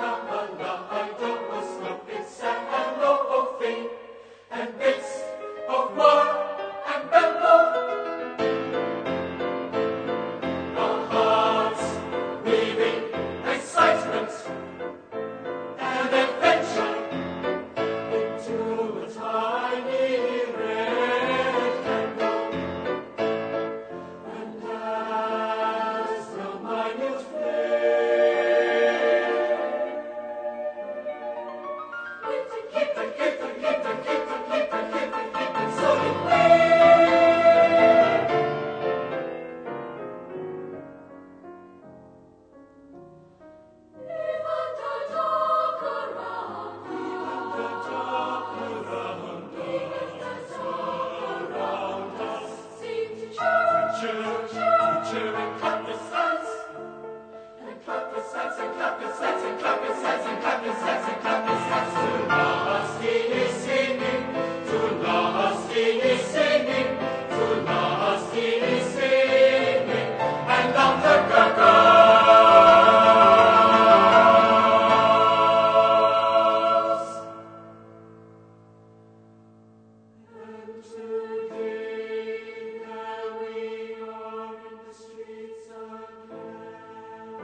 and bits of mud and bamboo. Our hearts weaving excitement and adventure into a tiny red candle. And as the minute flame and clap your hands, and clap your hands, and clap your hands, and clap your hands, and clap your hands, and clap your hands. To last he is singing, to last he is singing, to last he is singing, and laughter gurgles. And today there we are in the streets again,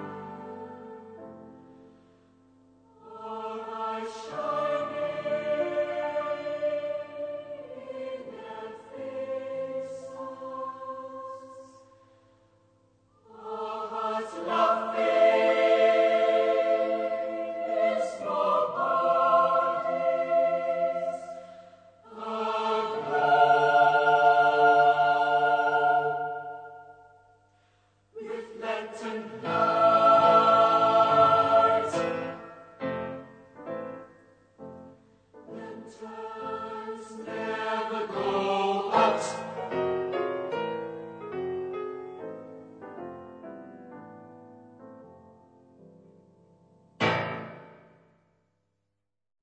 our eyes shining in their faces, our hearts laughing in small bodies aglow with lantern lights. Lanterns never go out.